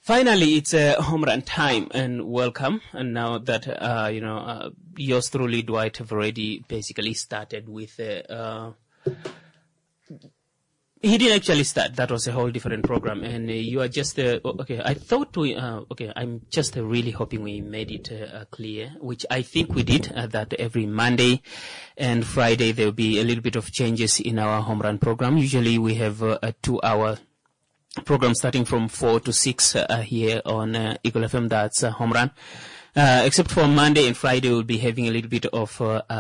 Finally, it's a home run time, and welcome. And now that, yours truly, Dwight, have already basically started with, he didn't actually start. That was a whole different program. And you are just, I thought I'm just really hoping we made it clear, which I think we did, that every Monday and Friday there will be a little bit of changes in our home run program. Usually we have a 2-hour program starting from 4 to 6 here on Eagle FM. That's home run. Except for Monday and Friday, we'll be having a little bit of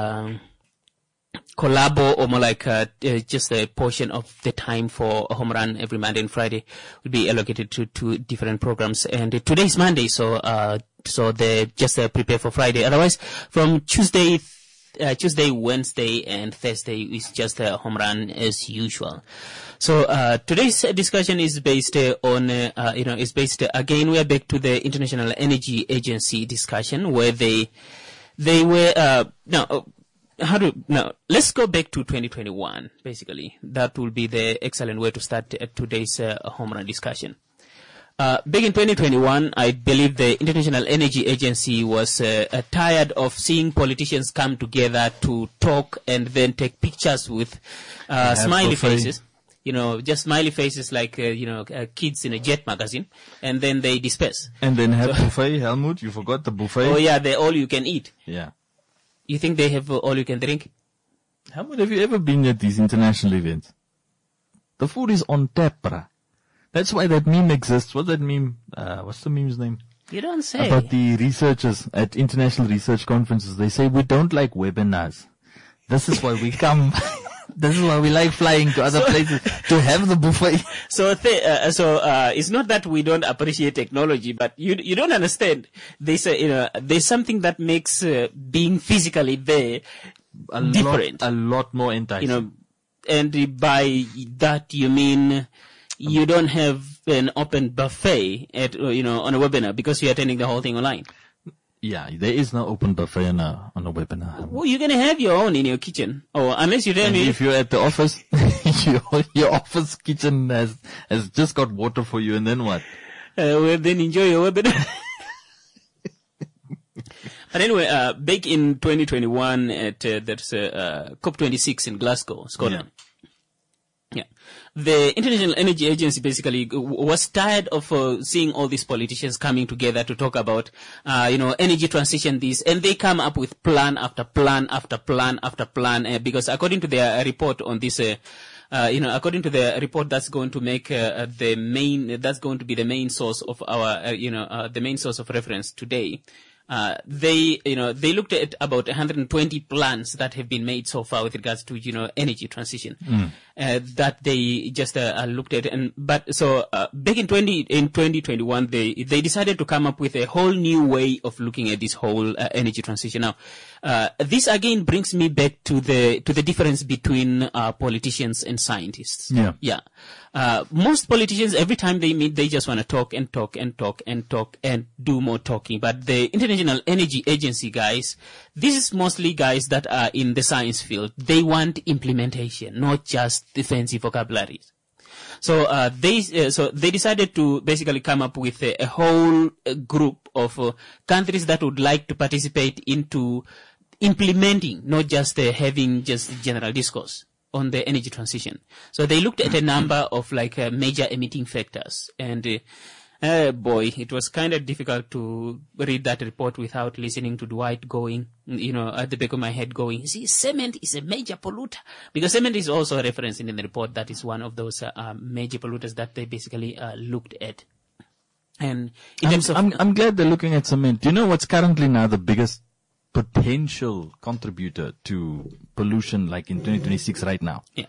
collabo, or more like just a portion of the time for a home run every Monday and Friday will be allocated to 2 different programs. And today is Monday, so they just prepare for Friday. Otherwise, from Tuesday, Wednesday, and Thursday is just a home run as usual. So today's discussion is based on, again, we are back to the International Energy Agency discussion where they were let's go back to 2021. Basically, that will be the excellent way to start today's home run discussion. Back in 2021, I believe the International Energy Agency was tired of seeing politicians come together to talk and then take pictures with smiley faces. Just smiley faces like, kids in a Jet magazine, and then they disperse. And then have buffet, Helmut, you forgot the buffet. Oh yeah, the all you can eat. Yeah. You think they have all you can drink? Helmut, have you ever been at these international events? The food is on tap, bruh. That's why that meme exists. What's that meme? What's the meme's name? You don't say. About the researchers at international research conferences. They say, we don't like webinars. This is why we come. This is why we like flying to other places to have the buffet. So it's not that we don't appreciate technology, but you don't understand. There's something that makes being physically there different. A lot more enticing. And by that you mean you don't have an open buffet at on a webinar because you're attending the whole thing online. Yeah, there is no open buffet on a webinar. Well, you're gonna have your own in your kitchen, or unless you tell me. If you're at the office, your office kitchen has just got water for you, and then what? Well, then enjoy your webinar. But anyway, back in 2021 at that's COP26 in Glasgow, Scotland. Yeah. The International Energy Agency basically was tired of seeing all these politicians coming together to talk about, energy transition, and they come up with plan after plan after plan after plan, because according to their report on this, according to the report that's going to make that's going to be the main source of our, the main source of reference today. They looked at about 120 plans that have been made so far with regards to, energy transition, that they just, looked at. Back in 2021, they decided to come up with a whole new way of looking at this whole, energy transition. Now, this again brings me back to the difference between, politicians and scientists. Yeah. Yeah. Most politicians, every time they meet, they just want to talk and talk and talk and talk and do more talking. But the International Energy Agency guys, this is mostly guys that are in the science field. They want implementation, not just the fancy vocabularies. So they decided to basically come up with a whole group of countries that would like to participate into implementing, not just having just general discourse on the energy transition. So they looked at a number of major emitting factors, and boy, it was kind of difficult to read that report without listening to Dwight going, at the back of my head going, see, cement is a major polluter, because cement is also a reference in the report. That is one of those major polluters that they basically looked at. And in terms of, I'm glad they're looking at cement. Do you know what's currently now the biggest potential contributor to pollution, like in 2026 right now? Yeah.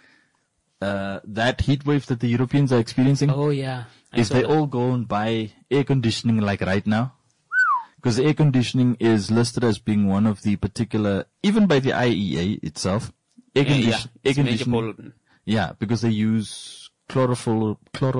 That heat wave that the Europeans are experiencing. Oh yeah. If they all go and buy air conditioning like right now, because air conditioning is listed as being one of the particular, even by the IEA itself, air conditioning. Yeah, because they use chlorofluorocarbon.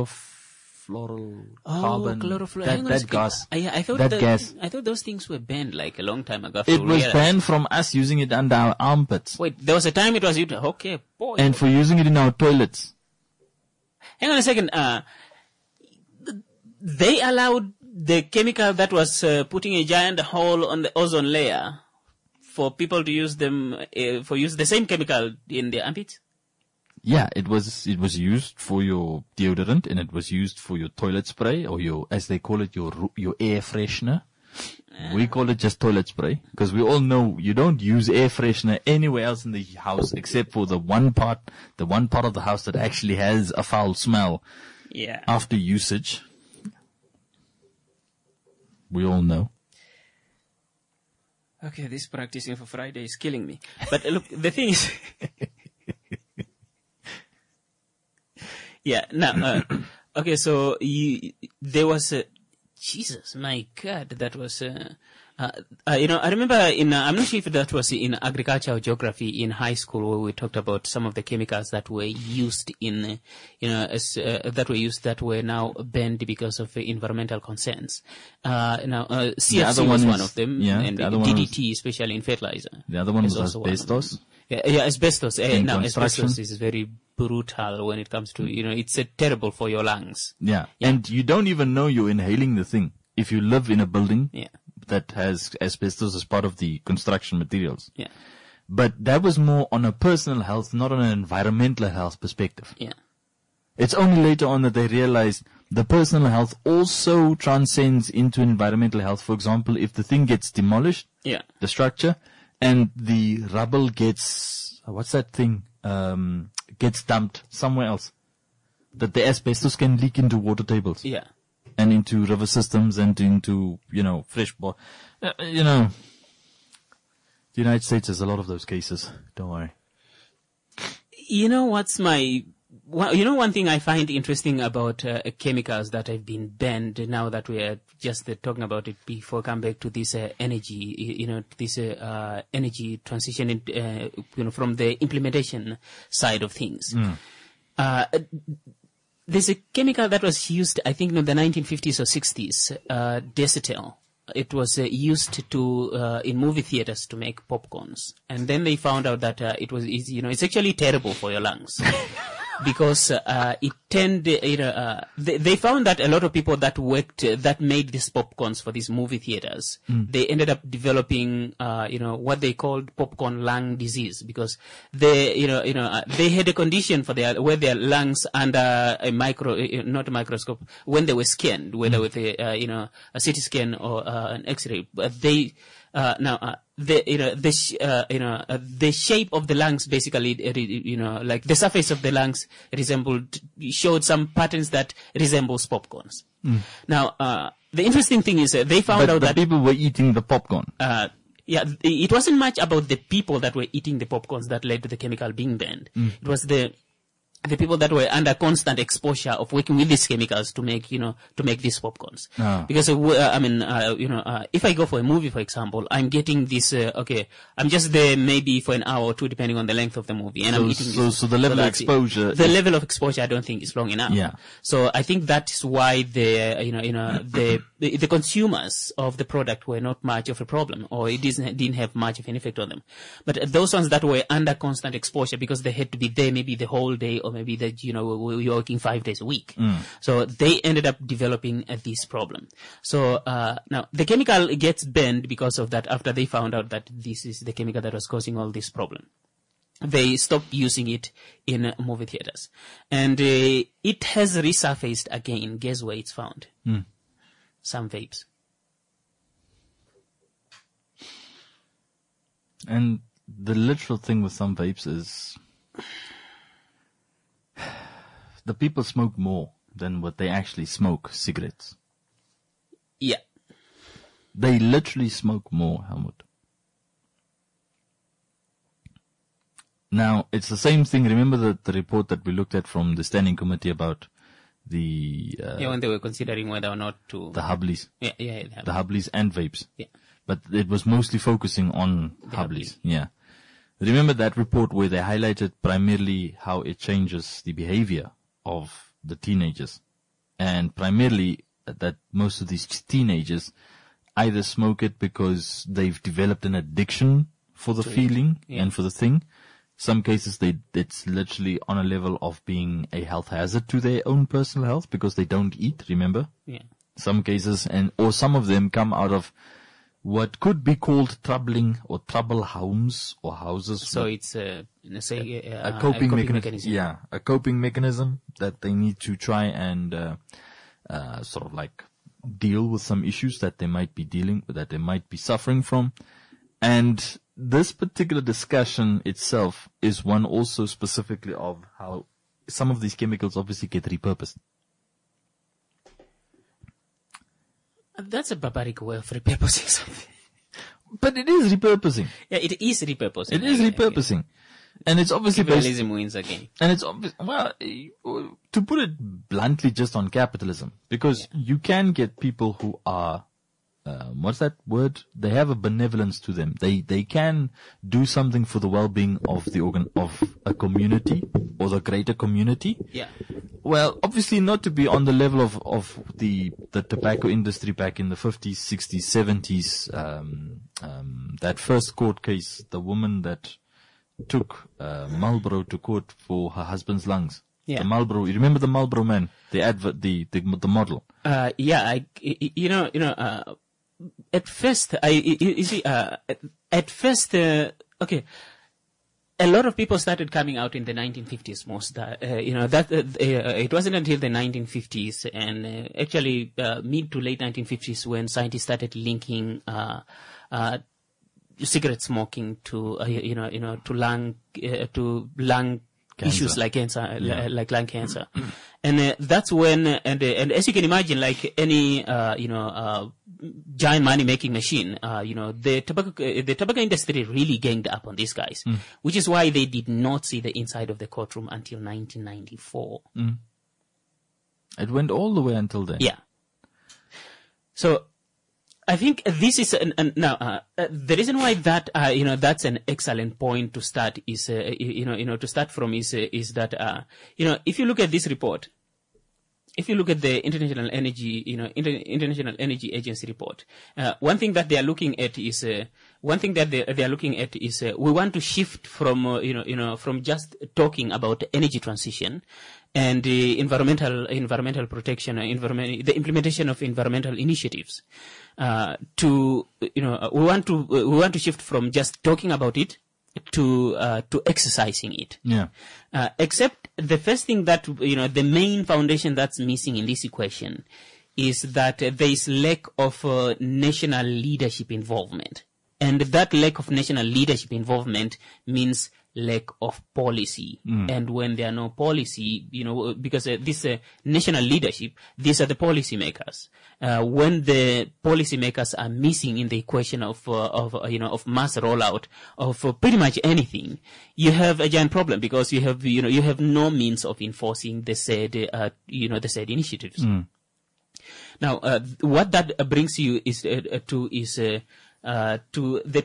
That gas. I thought gas. I thought those things were banned like a long time ago. It was banned from us using it under our armpits. Wait, there was a time it was used. Okay, boy. And for using it in our toilets. Hang on a second. they allowed the chemical that was putting a giant hole on the ozone layer for people to use them, use the same chemical in their armpits? Yeah, it was used for your deodorant, and it was used for your toilet spray, or your, as they call it, your air freshener. We call it just toilet spray, because we all know you don't use air freshener anywhere else in the house except for the one part of the house that actually has a foul smell. Yeah. After usage. We all know. Okay, this practicing for Friday is killing me. But look, the thing is, yeah. Now, okay. So there was Jesus, my God, that was. I remember I'm not sure if that was in agriculture or geography in high school, where we talked about some of the chemicals that were used that were now banned because of environmental concerns. CFC was one of them, and DDT, especially in fertilizer. The other one was asbestos. Yeah, asbestos. Now, asbestos is very brutal when it comes to, it's terrible for your lungs. Yeah, and you don't even know you're inhaling the thing if you live in a building. Yeah. That has asbestos as part of the construction materials. Yeah. But that was more on a personal health, not on an environmental health perspective. Yeah. It's only later on that they realized the personal health also transcends into environmental health. For example, if the thing gets demolished, the structure, and the rubble gets, gets dumped somewhere else, that the asbestos can leak into water tables. Yeah. And into river systems and into, fresh water. The United States has a lot of those cases. Don't worry. One thing I find interesting about chemicals that have been banned, now that we are just talking about it before, come back to this energy, energy transition, from the implementation side of things. There's a chemical that was used, I think, in the 1950s or 60s, Desetel. It was used in movie theaters to make popcorns. And then they found out that it's actually terrible for your lungs. Because they found that a lot of people that made these popcorns for these movie theaters, they ended up developing, what they called popcorn lung disease, because they had a condition where their lungs under not a microscope, when they were scanned, whether with a CT scan or an X-ray, but the shape of the lungs basically, like the surface of the lungs showed some patterns that resembles popcorns. Now, the interesting thing is they found out that people were eating the popcorn. It wasn't much about the people that were eating the popcorns that led to the chemical being banned. It was the people that were under constant exposure of working with these chemicals to make these popcorns. Because, if I go for a movie, for example, I'm getting this, I'm just there maybe for an hour or two, depending on the length of the movie. And I'm eating this. So the level of exposure. The level of exposure I don't think is long enough. Yeah. So I think that's why the consumers of the product were not much of a problem, or it didn't have much of an effect on them. But those ones that were under constant exposure, because they had to be there maybe the whole day, or maybe that, you're working 5 days a week. So they ended up developing this problem. So, now the chemical gets banned because of that, after they found out that this is the chemical that was causing all this problem. They stopped using it in movie theaters. And, it has resurfaced again. Guess where it's found? Some vapes. And the literal thing with some vapes is the people smoke more than what they actually smoke cigarettes. Yeah. They literally smoke more, Helmut. Now, it's the same thing. Remember the report that we looked at from the standing committee about the... when they were considering whether or not to... The Hubblies. Yeah. The Hubblies and vapes. Yeah. But it was mostly focusing on Hubblies. Yeah. Remember that report where they highlighted primarily how it changes the behavior of the teenagers, and primarily that most of these teenagers either smoke it because they've developed an addiction for the feeling and for the thing, Some cases it's literally on a level of being a health hazard to their own personal health because they don't eat, remember? Yeah. Some cases or some of them come out of what could be called troubling or trouble homes or houses. So it's a coping mechanism. Yeah, a coping mechanism that they need to try and sort of like deal with some issues that they might be suffering from. And this particular discussion itself is one also specifically of how some of these chemicals obviously get repurposed. That's a barbaric way of repurposing something. But it is repurposing. Yeah, it is repurposing. It is repurposing. And it's obviously capitalism wins again. And it's obvious, well, to put it bluntly, just on capitalism, because you can get people who are, what's that word? They have a benevolence to them. They can do something for the well-being of of a community or the greater community. Yeah. Well, obviously not to be on the level of the tobacco industry back in the 50s, 60s, 70s. That first court case, the woman that took Marlboro to court for her husband's lungs. Yeah. The Marlboro, you remember the Marlboro man, the advert, the model? Yeah, at first, okay. A lot of people started coming out in the 1950s it wasn't until the 1950s and actually mid to late 1950s when scientists started linking cigarette smoking to lung issues like cancer, like lung cancer. And that's when, and as you can imagine, like any, giant money making machine, the tobacco industry really ganged up on these guys, which is why they did not see the inside of the courtroom until 1994. It went all the way until then. Yeah. So, I think this is the reason why that that's an excellent point to start is to start from is that if you look at this report, if you look at the International Energy Agency report, one thing that they are looking at is we want to shift from from just talking about energy transition and environmental protection, the implementation of environmental initiatives. We want to shift from just talking about it to exercising it. Yeah. Except the first thing that the main foundation that's missing in this equation is that there is lack of national leadership involvement, and that lack of national leadership involvement means lack of policy. And when there are no policy, because this national leadership, these are the policy makers. When the policy makers are missing in the equation of mass rollout of pretty much anything, you have a giant problem because you have no means of enforcing the said initiatives. Now, what that brings you is to the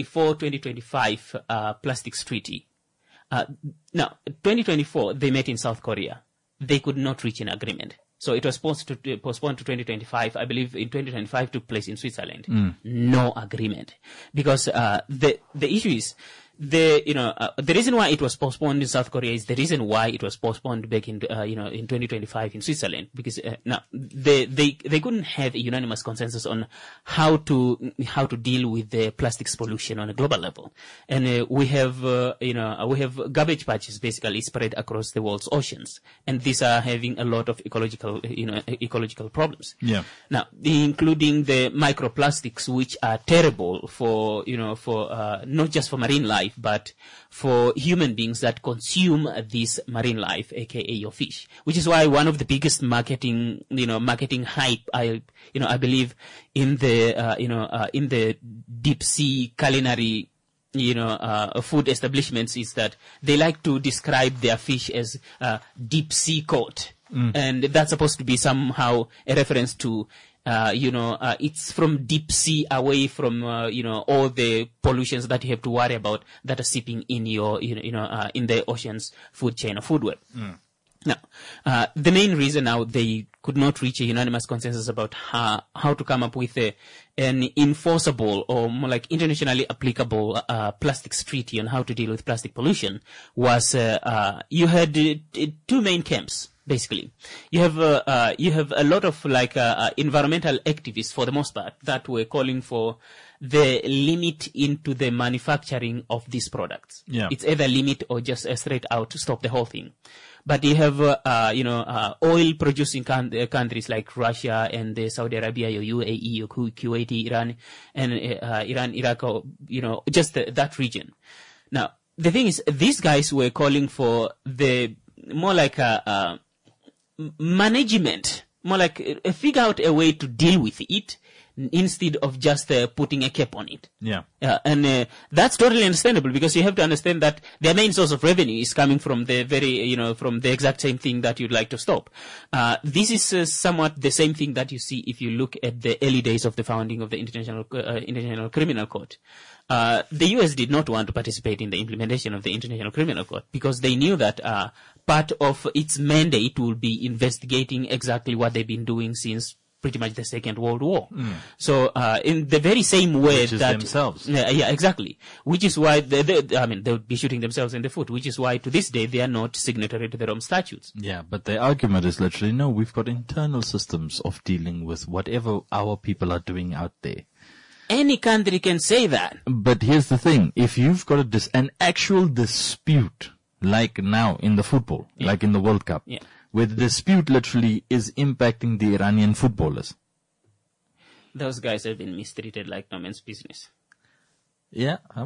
2024-2025 Plastics Treaty. Now, 2024, they met in South Korea. They could not reach an agreement. So it was postponed to 2025. I believe in 2025 took place in Switzerland. No agreement. Because the issue is, the reason why it was postponed in South Korea is the reason why it was postponed back in 2025 in Switzerland, because now they couldn't have a unanimous consensus on how to deal with the plastics pollution on a global level. And we have garbage patches basically spread across the world's oceans, and these are having a lot of ecological problems. Yeah. Now, including the microplastics, which are terrible for not just for marine life, but for human beings that consume this marine life, aka your fish, which is why one of the biggest marketing hype, I believe in the deep sea culinary, food establishments is that they like to describe their fish as deep sea caught, and that's supposed to be somehow a reference to it's from deep sea, away from all the pollutions that you have to worry about that are seeping in your in the ocean's food chain or food web. Now, the main reason now they could not reach a unanimous consensus about how to come up with an enforceable or more like internationally applicable plastics treaty on how to deal with plastic pollution was you had two main camps. Basically, you have a lot of like environmental activists for the most part that were calling for the limit into the manufacturing of these products. Yeah. It's either limit or just straight out stop the whole thing. But you have, oil producing countries like Russia and Saudi Arabia or UAE or Kuwait, Iran, and Iran, Iraq, or, just that region. Now, the thing is, these guys were calling for the more like management, more like figure out a way to deal with it instead of just putting a cap on it. Yeah. And that's totally understandable because you have to understand that their main source of revenue is coming from the from the exact same thing that you'd like to stop. This is somewhat the same thing that you see if you look at the early days of the founding of the International Criminal Court. The US did not want to participate in the implementation of the International Criminal Court because they knew that part of its mandate will be investigating exactly what they've been doing since pretty much the Second World War. So, in the very same way which is that themselves. Yeah, exactly. Which is why they would be shooting themselves in the foot. Which is why to this day they are not signatory to the Rome Statutes. Yeah, but the argument is literally no. We've got internal systems of dealing with whatever our people are doing out there. Any country can say that. But here's the thing: if you've got an actual dispute, like now in the football, like in the World Cup. Yeah. Where the dispute literally is impacting the Iranian footballers. Those guys have been mistreated like no man's business. Yeah, I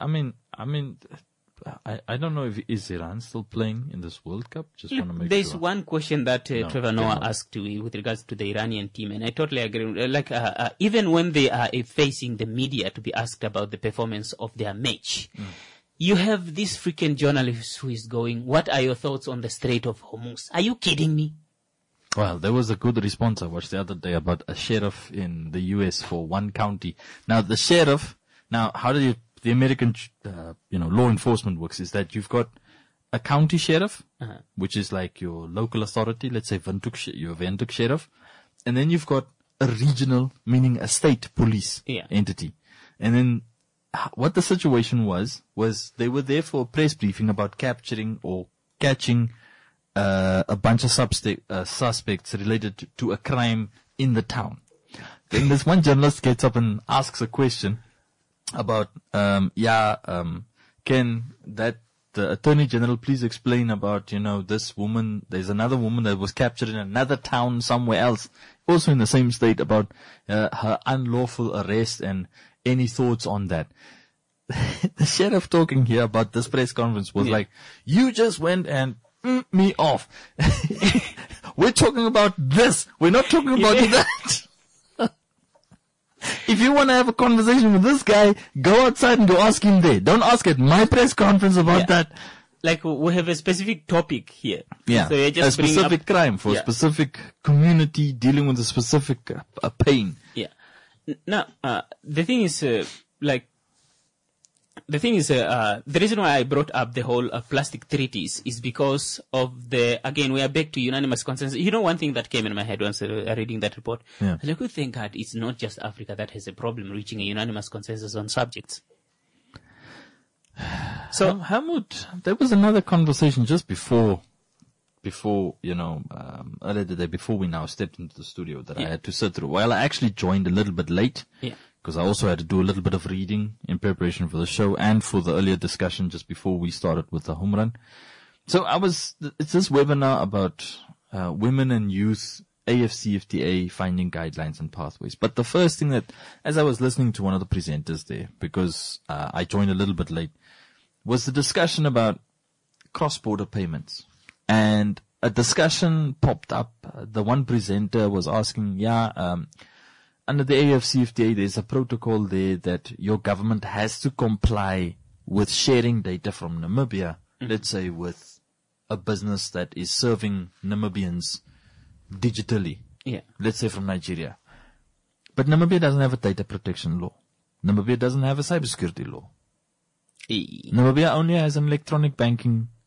don't know if is Iran still playing in this World Cup. Just want to make There's sure. one question that Trevor Noah asked with regards to the Iranian team, and I totally agree. Even when they are facing the media to be asked about the performance of their match. You have this freaking journalist who is going, what are your thoughts on the Strait of Hormuz? Are you kidding me? Well, there was a good response I watched the other day about a sheriff in the US for one county. Now, the sheriff, how the American, law enforcement works is that you've got a county sheriff, which is like your local authority, let's say your Windhoek sheriff. And then you've got a regional, meaning a state police entity. And then what the situation was they were there for a press briefing about capturing or catching a bunch of suspects related to a crime in the town. Then this one journalist gets up and asks a question about, can the Attorney General please explain about, this woman, there's another woman that was captured in another town somewhere else, also in the same state, about her unlawful arrest and any thoughts on that? The sheriff talking here about this press conference was like, you just went and me off. We're talking about this. We're not talking about that. If you want to have a conversation with this guy, go outside and go ask him there. Don't ask at my press conference about that. Like, we have a specific topic here. Yeah, so a specific crime for a specific community dealing with a specific pain. Yeah. Now, the thing is, the reason why I brought up the whole plastic treaties is because of again, we are back to unanimous consensus. One thing that came in my head once reading that report, I was like, thank God it's not just Africa that has a problem reaching a unanimous consensus on subjects. So, Helmut, there was another conversation just before, earlier today, before we now stepped into the studio that I had to sit through. Well, I actually joined a little bit late. Yeah. Because I also had to do a little bit of reading in preparation for the show and for the earlier discussion just before we started with the home run. So it's this webinar about women and youth, AFCFTA, finding guidelines and pathways. But the first thing that, as I was listening to one of the presenters there, because I joined a little bit late, was the discussion about cross-border payments. And a discussion popped up. The one presenter was asking, under the AFCFTA, there's a protocol there that your government has to comply with sharing data from Namibia, let's say with a business that is serving Namibians digitally. Yeah. Let's say from Nigeria. But Namibia doesn't have a data protection law. Namibia doesn't have a cybersecurity law. Namibia only has an electronic banking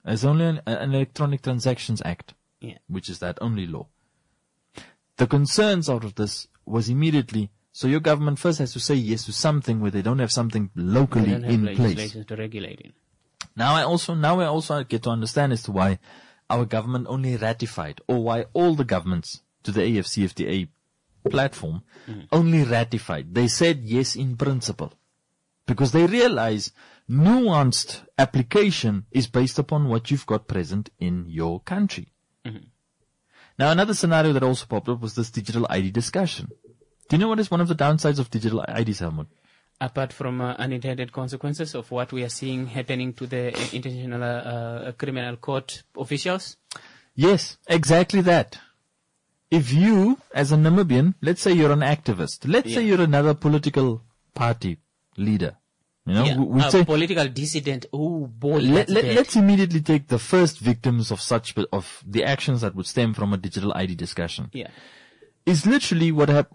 There's only an Electronic Transactions Act, which is that only law. The concerns out of this was immediately, so your government first has to say yes to something where they don't have something locally in place to regulate it. Now I also get to understand as to why our government only ratified, or why all the governments to the AFCFTA platform only ratified. They said yes in principle, because they realize nuanced application is based upon what you've got present in your country. Now, another scenario that also popped up was this digital ID discussion. Do you know what is one of the downsides of digital IDs, Helmut? Apart from unintended consequences of what we are seeing happening to the International Criminal Court officials? Yes, exactly that. If you, as a Namibian, let's say you're an activist, let's say you're another political party leader, you know, we say political dissident. Oh boy, let's immediately take the first victims of the actions that would stem from a digital ID discussion. Yeah, is literally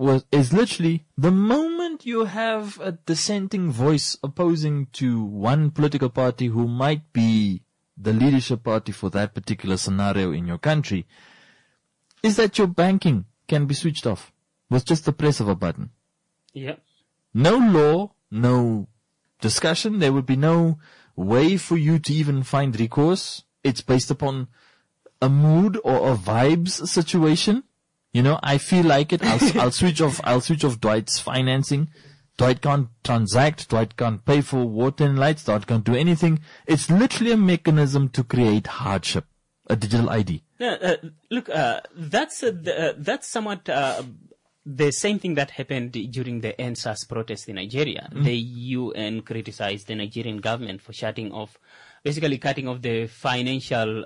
the moment you have a dissenting voice opposing to one political party who might be the leadership party for that particular scenario in your country, is that your banking can be switched off with just the press of a button. Yeah. No law, no discussion. There would be no way for you to even find recourse. It's based upon a mood or a vibes situation. You know, I feel like it. I'll switch off Dwight's financing. Dwight can't transact. Dwight can't pay for water and lights. Dwight can't do anything. It's literally a mechanism to create hardship. A digital ID. Look, that's somewhat the same thing that happened during the NSAS protest in Nigeria. The UN criticized the Nigerian government for basically cutting off the financial,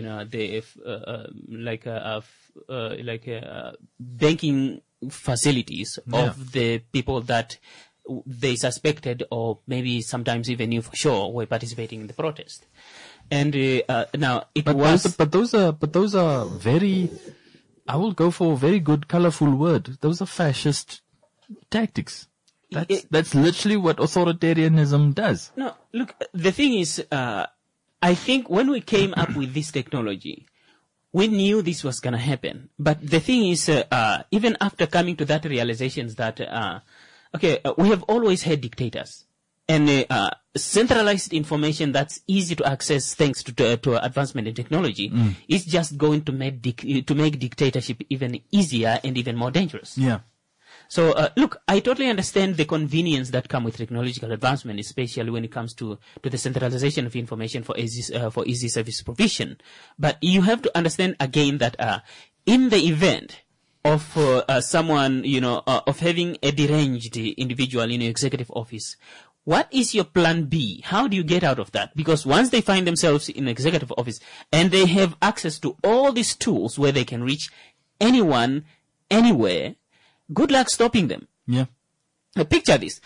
banking facilities of the people that they suspected, or maybe sometimes even knew for sure, were participating in the protest. And those are very, I will go for a very good, colorful word. Those are fascist tactics. That's literally what authoritarianism does. No, look, the thing is, I think when we came up with this technology, we knew this was going to happen. But the thing is, even after coming to that realization that, we have always had dictators. And centralized information that's easy to access thanks to advancement in technology is just going to make dictatorship even easier and even more dangerous. Yeah. So look, I totally understand the convenience that come with technological advancement, especially when it comes to the centralization of information for easy service provision. But you have to understand again that in the event of someone, of having a deranged individual in your executive office, what is your plan B? How do you get out of that? Because once they find themselves in executive office and they have access to all these tools where they can reach anyone, anywhere, good luck stopping them. Yeah. Picture this.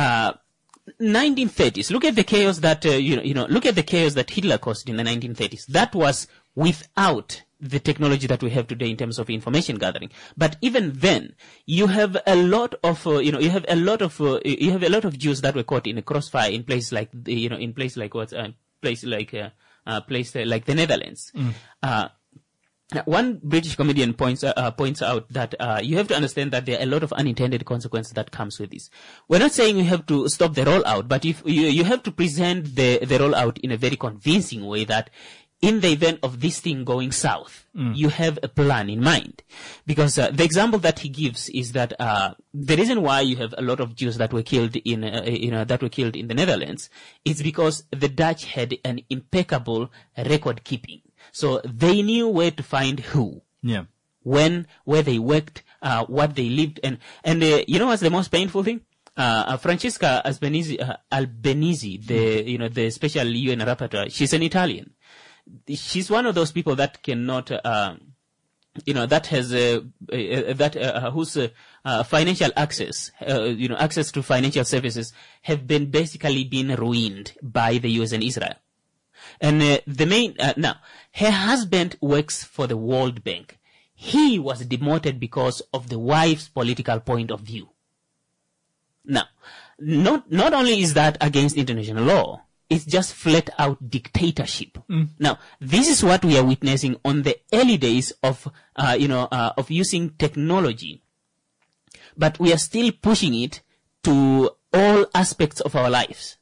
1930s. Look at the chaos that, look at the chaos that Hitler caused in the 1930s. That was without the technology that we have today in terms of information gathering. But even then, you have a lot of Jews that were caught in a crossfire in places like, in places like the Netherlands. One British comedian points out that you have to understand that there are a lot of unintended consequences that comes with this. We're not saying you have to stop the rollout, but if you have to present the rollout in a very convincing way that in the event of this thing going south, you have a plan in mind. Because the example that he gives is that the reason why you have a lot of Jews that were killed in the Netherlands is because the Dutch had an impeccable record keeping. So they knew where to find who, when, where they worked, what they lived, and you know what's the most painful thing? Francesca Albanese, the special UN rapporteur, she's an Italian. She's one of those people that cannot, whose financial access, access to financial services have been basically been ruined by the US and Israel. And now, her husband works for the World Bank. He was demoted because of the wife's political point of view. Now, not only is that against international law, it's just flat out dictatorship. Now, this is what we are witnessing on the early days of, of using technology. But we are still pushing it to all aspects of our lives.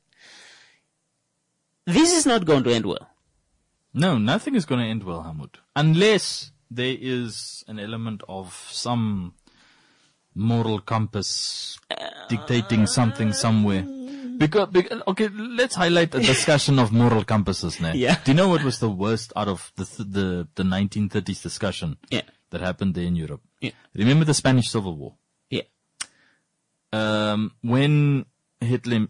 This is not going to end well. No, nothing is going to end well, Hamud. Unless there is an element of some moral compass dictating something somewhere. Because, okay, let's highlight a discussion of moral compasses now. Yeah. Do you know what was the worst out of the 1930s discussion that happened there in Europe? Yeah. Remember the Spanish Civil War? Yeah. When Hitler,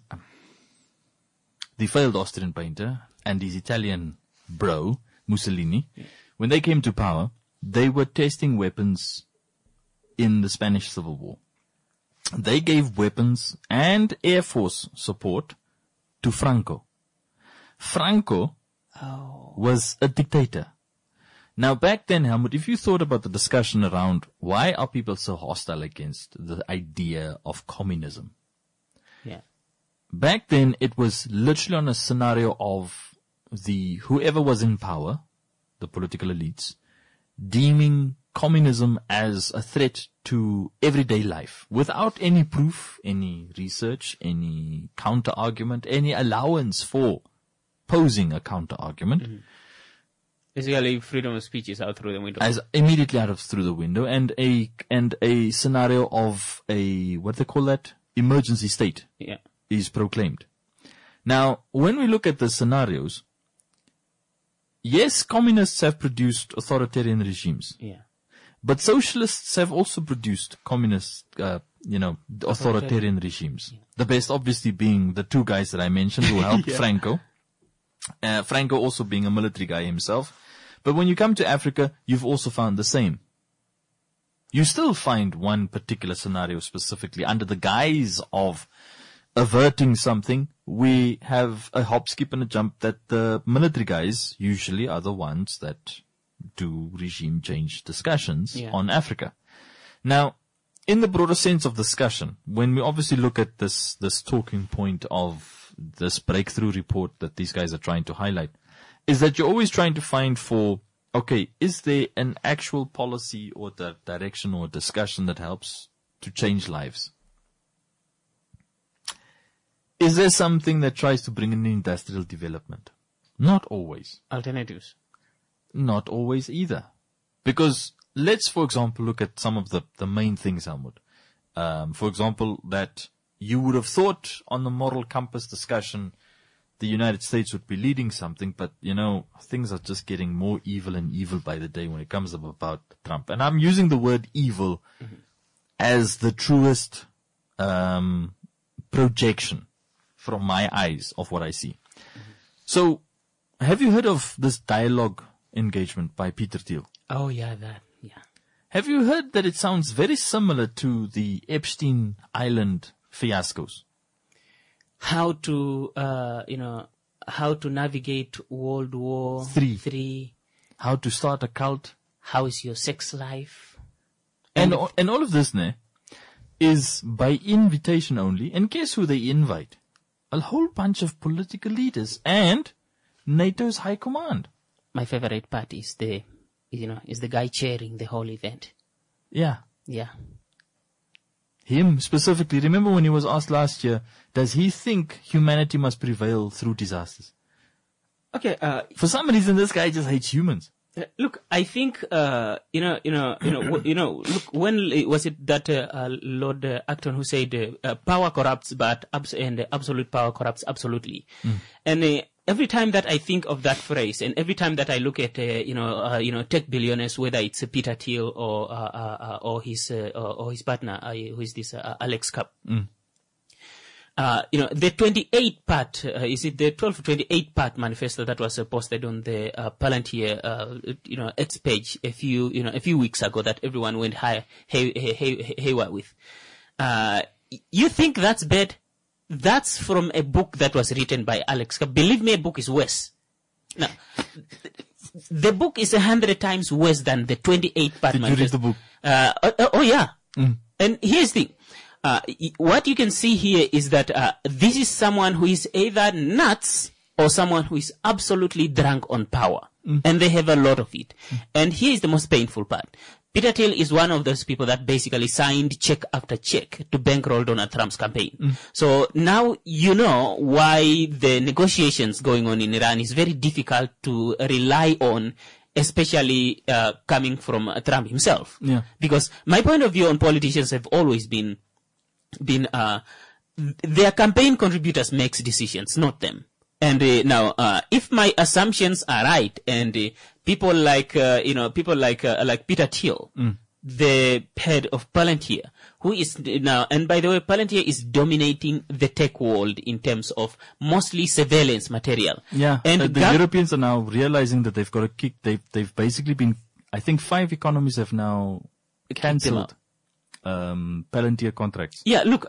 the failed Austrian painter, and his Italian bro, Mussolini, when they came to power, they were testing weapons in the Spanish Civil War. They gave weapons and air force support to Franco. Franco was a dictator. Now back then, Helmut, if you thought about the discussion around why are people so hostile against the idea of communism? Yeah. Back then, it was literally on a scenario of whoever was in power, the political elites, deeming communism as a threat to everyday life without any proof, any research, any counter-argument, any allowance for posing a counter-argument. Mm-hmm. Basically, freedom of speech is out through the window. As immediately through the window, and a scenario of what they call that, emergency state is proclaimed. Now, when we look at the scenarios, yes, communists have produced authoritarian regimes. Yeah. But socialists have also produced communist, authoritarian regimes. Yeah. The best obviously being the two guys that I mentioned who helped Franco. Franco also being a military guy himself. But when you come to Africa, you've also found the same. You still find one particular scenario specifically under the guise of averting something. We have a hop, skip, and a jump that the military guys usually are the ones that do regime change discussions on Africa. Now, in the broader sense of discussion, when we obviously look at this talking point of this breakthrough report that these guys are trying to highlight, is that you're always trying to find is there an actual policy or the direction or discussion that helps to change lives? Is there something that tries to bring in industrial development? Not always. Alternatives? Not always either. Because let's, for example, look at some of the main things, Helmut. For example, that you would have thought on the moral compass discussion, the United States would be leading something, but, things are just getting more evil and evil by the day when it comes up about Trump. And I'm using the word evil as the truest projection from my eyes of what I see. So, have you heard of this dialogue engagement by Peter Thiel? Oh, yeah. Have you heard that it sounds very similar to the Epstein Island fiascos? How to navigate World War III. How to start a cult. How is your sex life? And all of this, is by invitation only. And guess who they invite? A whole bunch of political leaders and NATO's high command. My favorite part is the guy chairing the whole event. Yeah. Yeah. Him specifically. Remember when he was asked last year, does he think humanity must prevail through disasters? Okay. For some reason, this guy just hates humans. Look, I think, look, when was it that Lord Acton who said power corrupts, but absolute power corrupts absolutely. And every time that I think of that phrase, and every time that I look at tech billionaires, whether it's Peter Thiel or his partner, who is this Alex Karp. The 28 part, is it the 12 to 28 part manifesto that was posted on the Palantir, X page a few weeks ago that everyone went haywire with. You think that's bad? That's from a book that was written by Alex Karp. Believe me, a book is worse. Now, the book is 100 times worse than the 28 part manifesto. Did you read the book? Oh yeah. And here's the thing. What you can see here is that this is someone who is either nuts or someone who is absolutely drunk on power. And they have a lot of it. And here is the most painful part. Peter Thiel is one of those people that basically signed check after check to bankroll Donald Trump's campaign. So now you know why the negotiations going on in Iran is very difficult to rely on, especially coming from Trump himself. Yeah. Because my point of view on politicians have always been their campaign contributors makes decisions, not them. And now, if my assumptions are right, and people like Peter Thiel, the head of Palantir, who is now, and by the way, Palantir is dominating the tech world in terms of mostly surveillance material. Yeah, and the Europeans are now realizing that they've got a kick. They've basically been, I think 5 economies have now cancelled Palantir contracts. Yeah, look.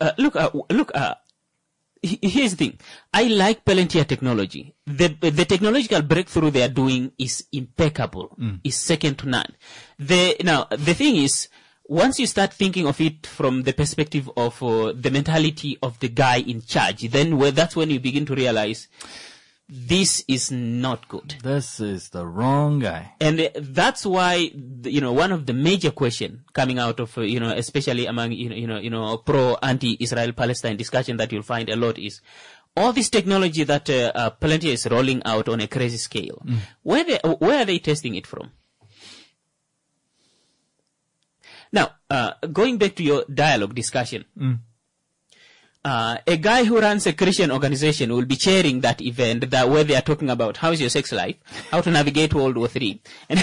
Here's the thing. I like Palantir technology. The technological breakthrough they are doing is impeccable. Is second to none. The thing is, once you start thinking of it from the perspective of the mentality of the guy in charge, then that's when you begin to realize this is not good. This is the wrong guy. And that's why, one of the major questions coming out of, especially among, pro-anti-Israel Palestine discussion that you'll find a lot is all this technology that Palantir is rolling out on a crazy scale. Where are they testing it from? Now, going back to your dialogue discussion. A guy who runs a Christian organization will be chairing that event where they are talking about how is your sex life, how to navigate World War III. And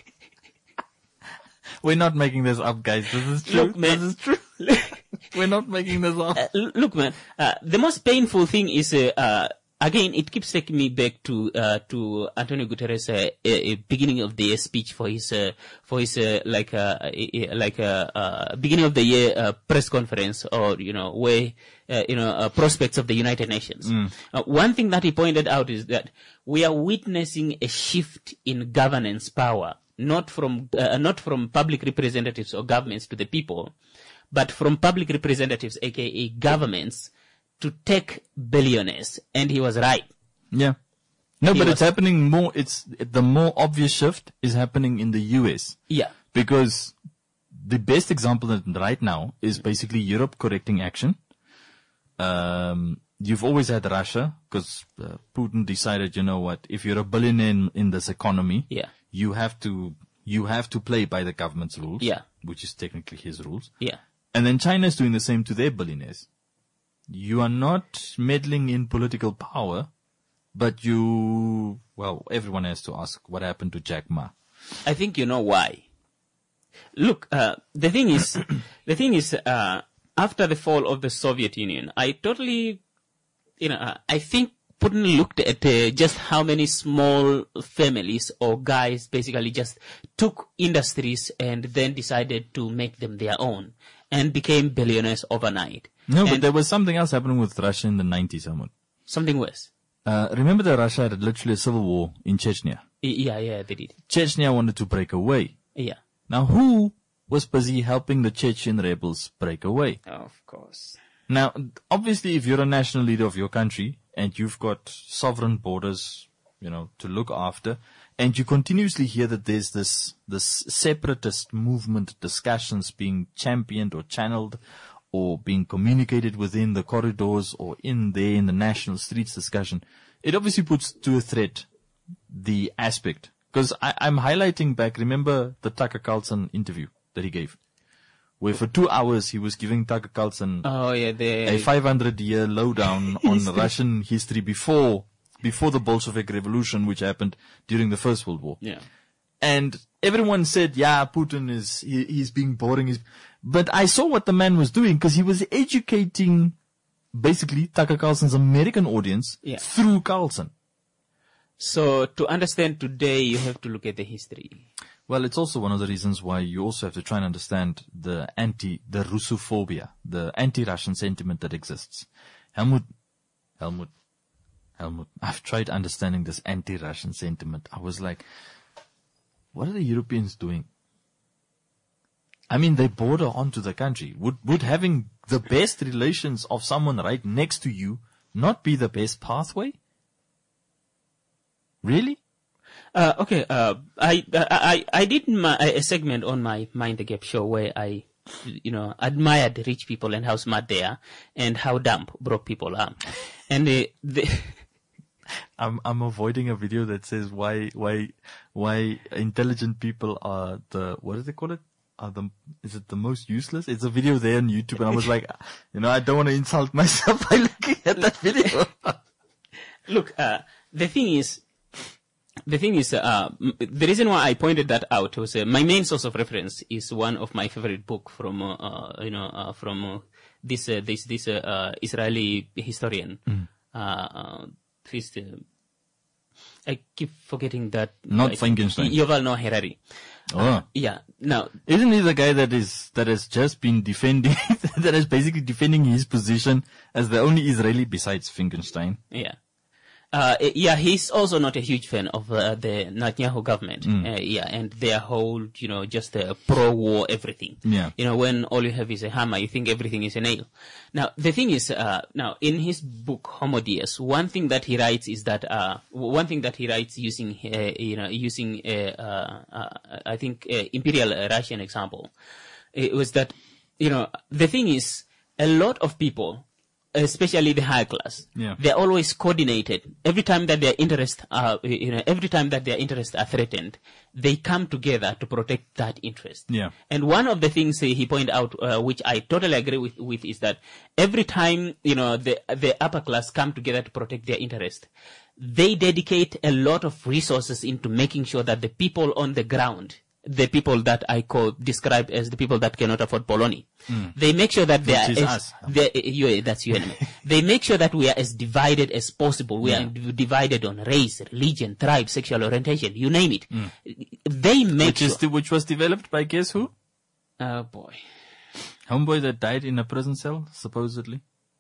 we're not making this up, guys. This is true. Look, man, this is true. We're not making this up. Look, man, the most painful thing is, again, it keeps taking me back to Antonio Guterres' beginning of the year speech for his beginning of the year press conference, or where prospects of the United Nations. One thing that he pointed out is that we are witnessing a shift in governance power, not from public representatives or governments to the people, but from public representatives, aka governments, to tech billionaires. And he was right. Yeah. No, but it's happening more. The more obvious shift is happening in the US. Yeah. Because the best example right now is basically Europe correcting action. You've always had Russia, because Putin decided, you know what, if you're a billionaire in this economy, you have to play by the government's rules, which is technically his rules. Yeah. And then China is doing the same to their billionaires. You are not meddling in political power, but everyone has to ask what happened to Jack Ma. I think you know why. Look, the thing is, after the fall of the Soviet Union, I totally, I think Putin looked at just how many small families or guys basically just took industries and then decided to make them their own and became billionaires overnight. No, but there was something else happening with Russia in the 90s, Ahmad. Something worse. Remember that Russia had literally a civil war in Chechnya? Yeah, they did. Chechnya wanted to break away. Yeah. Now, who was busy helping the Chechen rebels break away? Of course. Now, obviously, if you're a national leader of your country and you've got sovereign borders, to look after, and you continuously hear that there's this separatist movement discussions being championed or channeled or being communicated within the corridors or in the national streets discussion, it obviously puts to a threat the aspect. Because I'm highlighting back, remember the Tucker Carlson interview that he gave, where for 2 hours he was giving Tucker Carlson a 500-year lowdown on Russian history before the Bolshevik Revolution, which happened during the First World War. Yeah. And everyone said, Putin he's being boring. But I saw what the man was doing, because he was educating basically Tucker Carlson's American audience through Carlson. So to understand today, you have to look at the history. Well, it's also one of the reasons why you also have to try and understand the Russophobia, the anti-Russian sentiment that exists. Helmut, I've tried understanding this anti-Russian sentiment. I was like, what are the Europeans doing? I mean, they border onto the country. Would having the best relations of someone right next to you not be the best pathway? Really? Okay. I did a segment on my Mind the Gap show where I, admired rich people and how smart they are and how dumb broke people are. And I'm avoiding a video that says why intelligent people are what do they call it? Is it the most useless? It's a video there on YouTube, and I was like, I don't want to insult myself by looking at that video. Look, the thing is, the reason why I pointed that out was my main source of reference is one of my favorite book from this Israeli historian. I keep forgetting that. Not Frankenstein. Yuval Noah Harari. Yeah. Now, isn't he the guy that has just been defending, that is basically defending his position as the only Israeli besides Frankenstein? Yeah. He's also not a huge fan of the Netanyahu government. And their whole, just pro-war everything. Yeah. When all you have is a hammer, you think everything is a nail. Now, the thing is, now, in his book, Homo Deus, one thing that he writes using, I think, imperial Russian example, it was that, the thing is, a lot of people, especially the high class, they're always coordinated. Every time that their interests are, are threatened, they come together to protect that interest. Yeah. And one of the things he pointed out, which I totally agree with, is that every time, the upper class come together to protect their interest, they dedicate a lot of resources into making sure that the people on the ground, the people that I describe as the people that cannot afford polony. They make sure that that's you anyway. They make sure that we are as divided as possible. We are divided on race, religion, tribe, sexual orientation, you name it. They make which was developed by guess who? Oh boy. Homeboy that died in a prison cell, supposedly.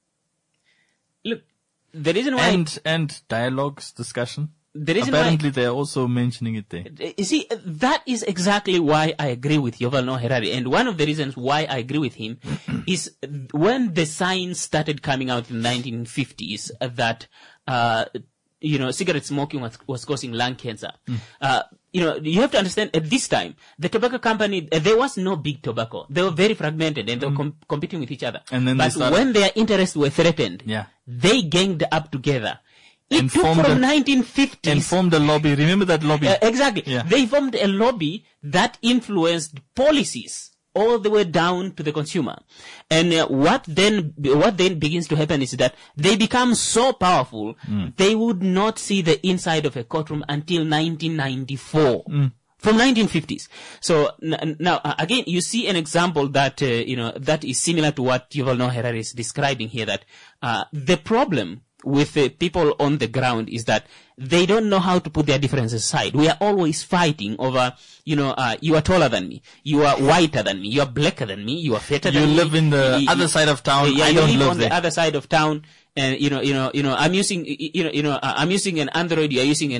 Look, the reason why and dialogues, discussion. Apparently, they're also mentioning it there. You see, that is exactly why I agree with Yuval Noah Harari. And one of the reasons why I agree with him is when the science started coming out in the 1950s that, cigarette smoking was causing lung cancer. You have to understand at this time, the tobacco company, there was no big tobacco. They were very fragmented and they were competing with each other. And then but when their interests were threatened, they ganged up together. It took from 1950s. And formed a lobby. Remember that lobby? Exactly. Yeah. They formed a lobby that influenced policies all the way down to the consumer. And what then begins to happen is that they become so powerful, they would not see the inside of a courtroom until 1994. From 1950s. So now again, you see an example that that is similar to what Yuval Noah Harari is describing here. That the problem with people on the ground is that they don't know how to put their differences aside. We are always fighting over, you are taller than me, you are whiter than me, you are blacker than me, you are fatter than me. You live in the other side of town. I don't live on the other side of town. And I'm using an Android. You're using an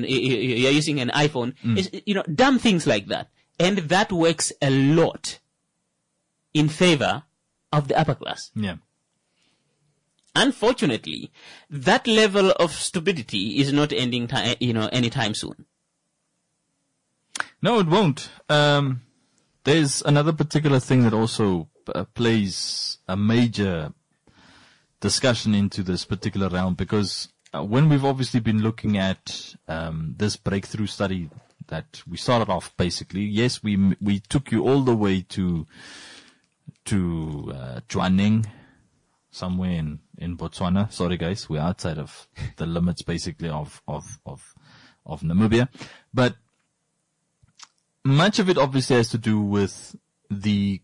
iPhone. Dumb things like that, and that works a lot in favor of the upper class. Yeah. Unfortunately, that level of stupidity is not ending anytime soon. No, it won't. There's another particular thing that also plays a major discussion into this particular realm, because when we've obviously been looking at this breakthrough study that we started off, basically, yes, we took you all the way to Jwaneng, somewhere in Botswana. Sorry guys, we're outside of the limits basically of Namibia. But much of it obviously has to do with the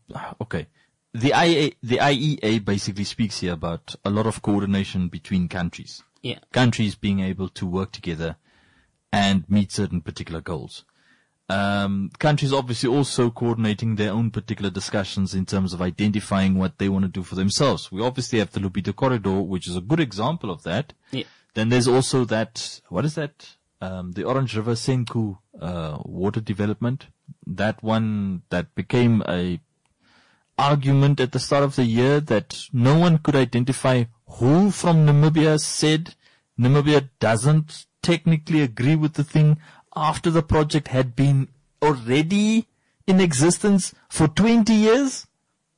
IEA basically speaks here about a lot of coordination between countries. Yeah. Countries being able to work together and meet certain particular goals. Countries obviously also coordinating their own particular discussions in terms of identifying what they want to do for themselves. We obviously have the Lobito Corridor, which is a good example of that. Yeah. Then there's also that, what is that? The Orange River Senku, water development. That one that became a argument at the start of the year that no one could identify who from Namibia said Namibia doesn't technically agree with the thing after the project had been already in existence for 20 years?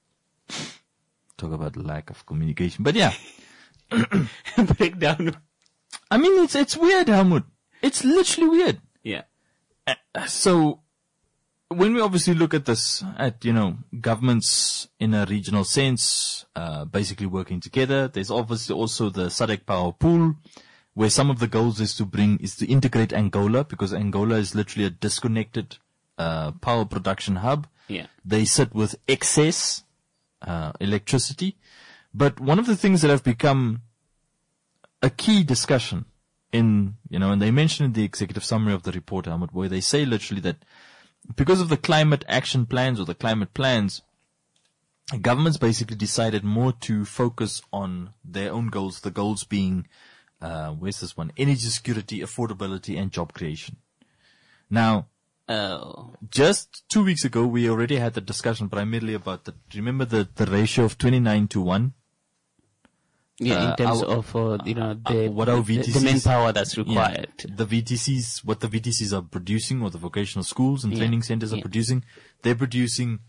Talk about lack of communication. But yeah. Breakdown. I mean, it's weird, Helmut. It's literally weird. Yeah. So, when we obviously look at this, at, governments in a regional sense, basically working together, there's obviously also the SADC Power Pool, where some of the goals is to integrate Angola, because Angola is literally a disconnected, power production hub. Yeah. They sit with excess, electricity. But one of the things that have become a key discussion and they mentioned in the executive summary of the report, Helmut, where they say literally that because of the climate action plans or the climate plans, governments basically decided more to focus on their own goals, the goals being, where's this one? Energy security, affordability, and job creation. Now, just 2 weeks ago, we already had the discussion primarily about remember the ratio of 29-1? Yeah, in terms of, what our VTCs, the manpower that's required. Yeah, the VTCs, what the VTCs are producing, or the vocational schools and training centers are producing, they're producing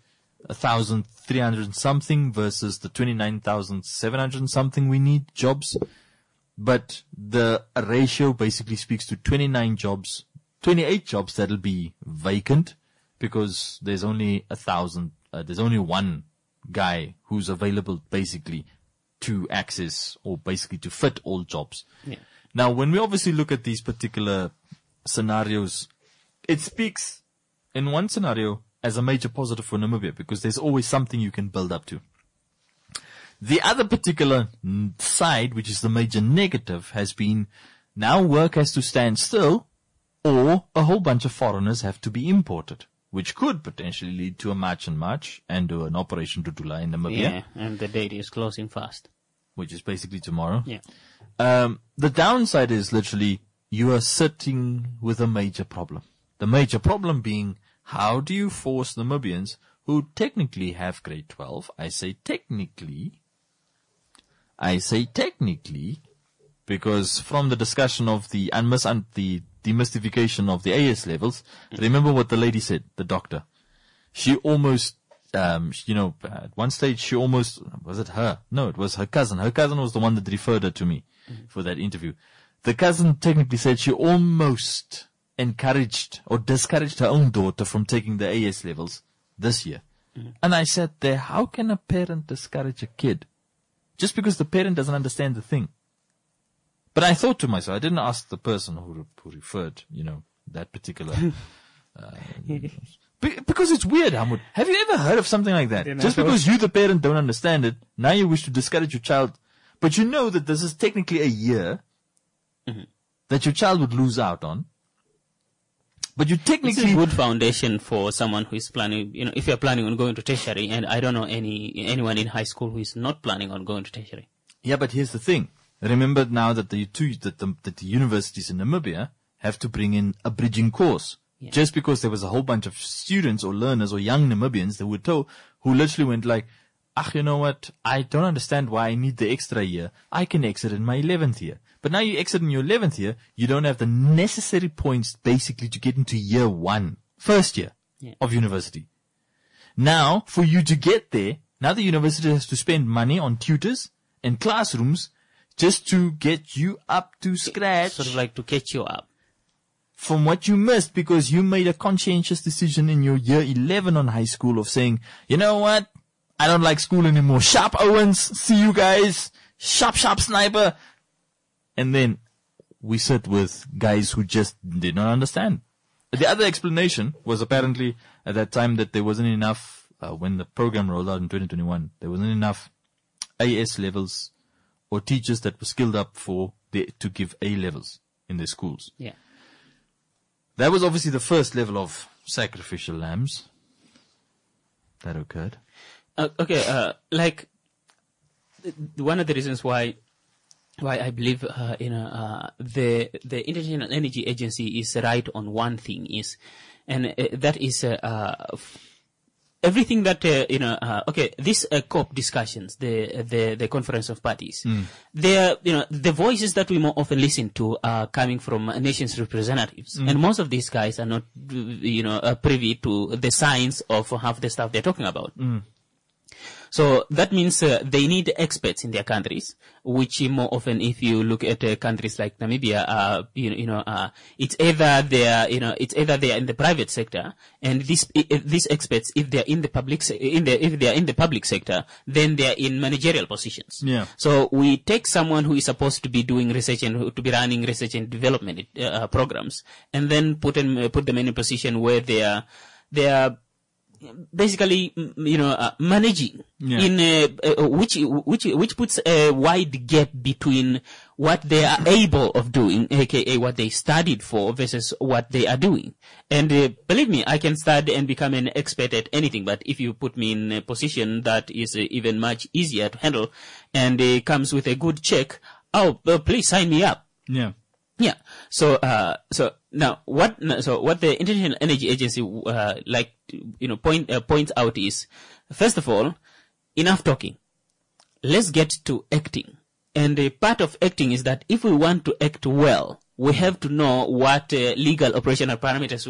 1,300 something versus the 29,700 something we need jobs. But the ratio basically speaks to 28 jobs that'll be vacant because there's only 1,000, there's only one guy who's available basically to access or basically to fit all jobs. Yeah. Now, when we obviously look at these particular scenarios, it speaks in one scenario as a major positive for Namibia because there's always something you can build up to. The other particular side, which is the major negative, has been now work has to stand still or a whole bunch of foreigners have to be imported, which could potentially lead to a March and to an Operation Tutula in Namibia. Yeah, and the date is closing fast. Which is basically tomorrow. Yeah. The downside is literally you are sitting with a major problem. The major problem being, how do you force Namibians who technically have grade 12? I say technically, because from the discussion of the demystification of the AS levels, remember what the lady said, the doctor. She almost, at one stage was it her? No, it was her cousin. Her cousin was the one that referred her to me for that interview. The cousin technically said she almost encouraged or discouraged her own daughter from taking the AS levels this year. And I said there, how can a parent discourage a kid just because the parent doesn't understand the thing? But I thought to myself, I didn't ask the person who referred, that particular, because it's weird, Hamud. Have you ever heard of something like that? Just because you, the parent, don't understand it, now you wish to discourage your child, but you know that this is technically a year that your child would lose out on. But you technically... It's a good foundation for someone who is planning, if you're planning on going to tertiary, and I don't know anyone in high school who is not planning on going to tertiary. Yeah, but here's the thing. Remember now that the universities in Namibia have to bring in a bridging course. Yeah. Just because there was a whole bunch of students or learners or young Namibians that were told, who literally went like, you know what? I don't understand why I need the extra year. I can exit in my 11th year. But now you exit in your 11th year, you don't have the necessary points basically to get into year one, first year of university. Now, for you to get there, now the university has to spend money on tutors and classrooms just to get you up to scratch. Sort of like to catch you up. From what you missed because you made a conscientious decision in your year 11 on high school of saying, you know what? I don't like school anymore. Sharp Owens, see you guys. Sharp sniper. And then we sit with guys who just did not understand. The other explanation was apparently at that time that there wasn't enough, when the program rolled out in 2021, there wasn't enough AS levels or teachers that were skilled up to give A levels in their schools. Yeah. That was obviously the first level of sacrificial lambs that occurred. One of the reasons why I believe the International Energy Agency is right on one thing is, and that is everything that these COP discussions, the Conference of Parties, the voices that we more often listen to are coming from nations' representatives, and most of these guys are not privy to the science of half the stuff they're talking about. So that means they need experts in their countries, which more often, if you look at countries like Namibia, it's either they are in the private sector, and these experts, if they are in the public sector, then they are in managerial positions. Yeah. So we take someone who is supposed to be doing research and to be running research and development programs, and then put them in a position where they are basically, managing in which puts a wide gap between what they are able of doing, aka what they studied for, versus what they are doing. And believe me, I can study and become an expert at anything, but if you put me in a position that is even much easier to handle and comes with a good check, please sign me up. Yeah. Yeah. So now what the International Energy Agency points out is, first of all, enough talking. Let's get to acting. And part of acting is that if we want to act well, we have to know what legal operational parameters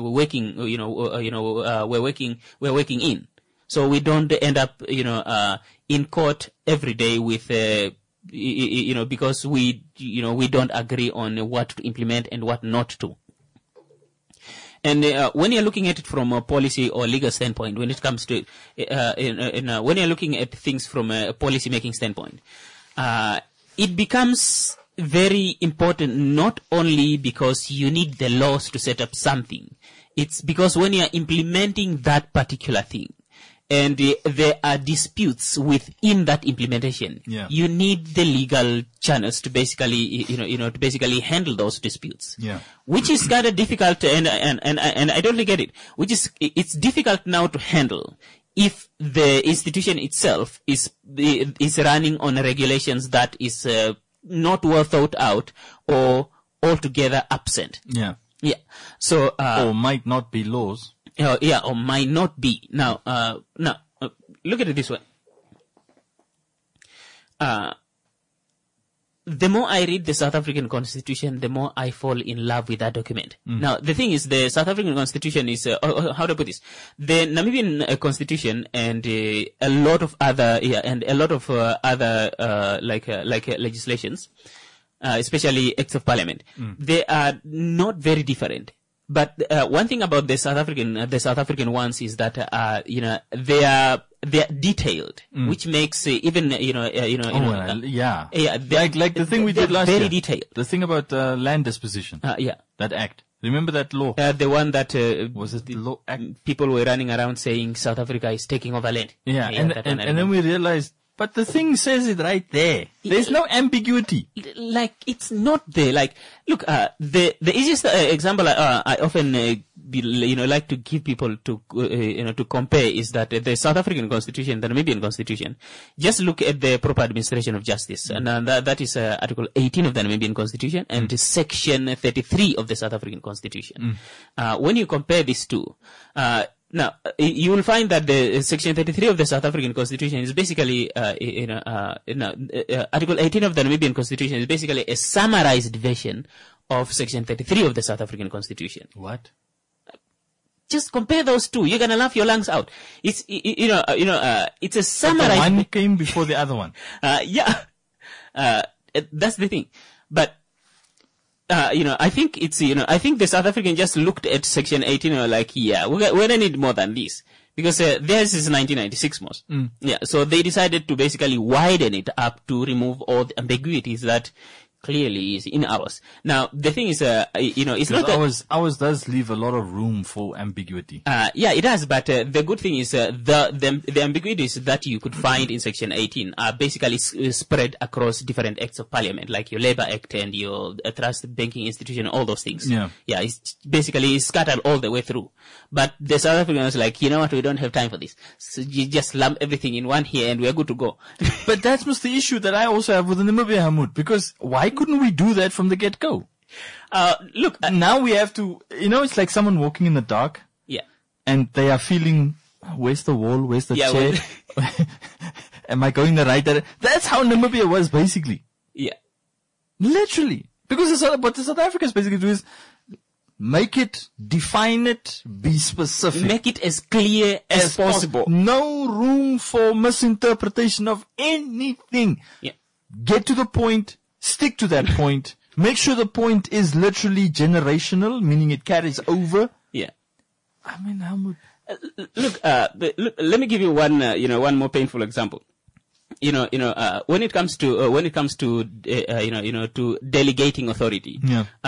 we're working in. So we don't end up in court every day with because we don't agree on what to implement and what not to. And when you're looking at it from a policy or legal standpoint, when it comes to when you're looking at things from a policy making standpoint, it becomes very important not only because you need the laws to set up something. It's because when you're implementing that particular thing, and there are disputes within that implementation, you need the legal channels to basically, handle those disputes. Yeah. Which is kind of difficult, and I totally get it. It's difficult now to handle if the institution itself is running on regulations that is not well thought out or altogether absent. Yeah. Yeah. So or might not be laws. Or might not be. Now, look at it this way. The more I read the South African Constitution, the more I fall in love with that document. Now, the thing is, the South African Constitution is, how to put this? The Namibian Constitution and a lot of other legislations, especially Acts of Parliament, they are not very different. But one thing about the South African ones is that they are detailed, which makes like the thing we did last year. Very detailed. The thing about land disposition. That act. Remember that law? The one that was it the law act? People were running around saying South Africa is taking over land. Yeah, and then we realized. But the thing says it right there. There's no ambiguity. Like, it's not there. Like, look, the easiest example I often like to give people to compare is that the South African Constitution, the Namibian Constitution, just look at the proper administration of justice. And that is Article 18 of the Namibian Constitution and Section 33 of the South African Constitution. When you compare these two, now, you will find that the Section 33 of the South African Constitution is basically, Article 18 of the Namibian Constitution is basically a summarized version of Section 33 of the South African Constitution. What? Just compare those two. You're gonna laugh your lungs out. It's, it's a summarized. But the one came before the other one. That's the thing. But, I think I think the South African just looked at Section 18 and were like, we're gonna need more than this. Because theirs is 1996 most. Yeah, so they decided to basically widen it up to remove all the ambiguities that clearly is in ours. Now, the thing is, it's not that ours does leave a lot of room for ambiguity. Yeah, it does, but the good thing is the ambiguities that you could find in Section 18 are basically spread across different acts of parliament, like your Labour Act and your Trust Banking Institution, all those things. Yeah, it's basically scattered all the way through. But the South Africans are like, you know what, we don't have time for this. So you just lump everything in one here and we're good to go. But that's most the issue that I also have with the Namibia, Hamoud, because why couldn't we do that from the get-go? Look, now we have to, it's like someone walking in the dark. Yeah. And they are feeling, Where's the wall? Where's the chair? Am I going the right direction? That's how Namibia was basically. Yeah. Literally. Because what the South Africans basically do is make it, define it, be specific. Make it as clear as possible. No room for misinterpretation of anything. Yeah. Get to the point, stick to that point, make sure the point is literally generational, meaning it carries over. Yeah. I mean, how look, let me give you one more painful example. When it comes to delegating authority,